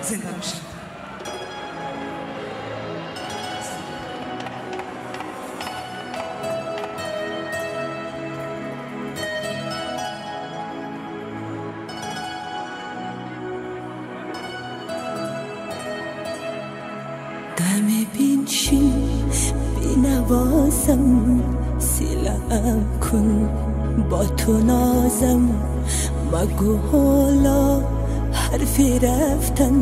زنده باشید. دم بینشین بینوازم سیلم کن با تو نازم مگو حالا حرفی رفتن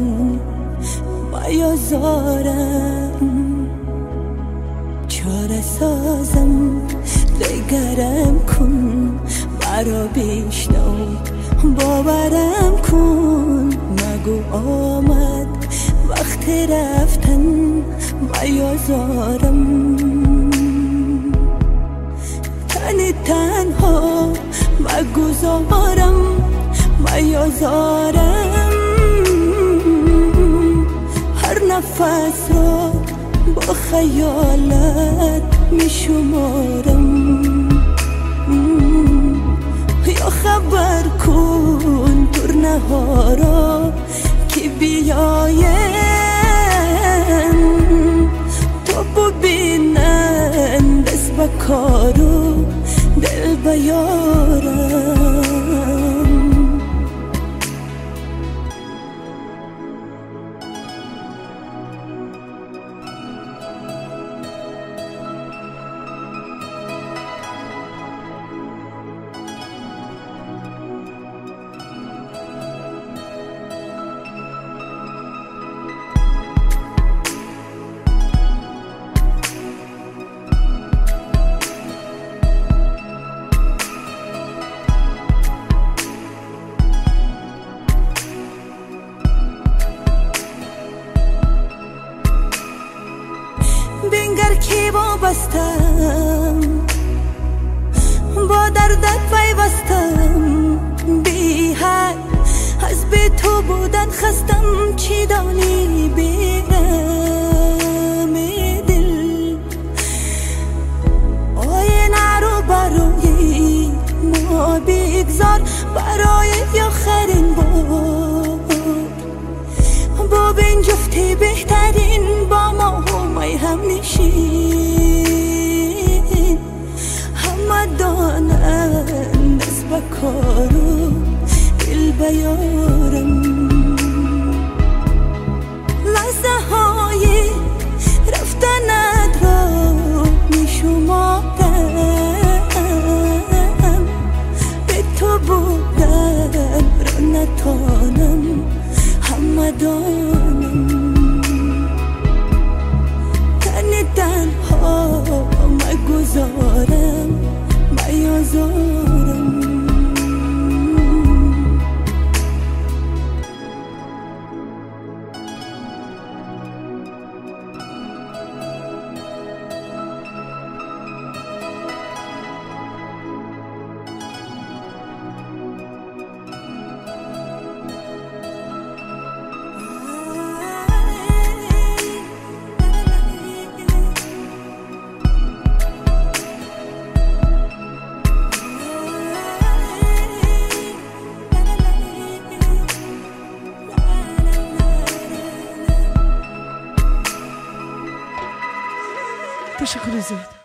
میازارم چاره سازم دگرم کن برا بیشنو باورم کن مگو آمد وقت رفتن میازارم تنی تنها مگذارم میازارم هر نفس را با خیالت میشمارم یا خبر کن ترنهارا که بیاین تو ببینن دست به کارو دل بیارم بنگر که وابستم با دردت پیوستم بی حد از به تو بودن خستم چی دانی بیرم دل آینه رو برای ما بگذار برای آخرین بار ببین جفتی بهترین با ما همه هم نشین همه دانن دست به کارو دل بیارم لحظه های رفتنت را میشمارم به تو بودن را نتانم همه دانم تنی تنها مگذارم میازارم تشکر زیاد.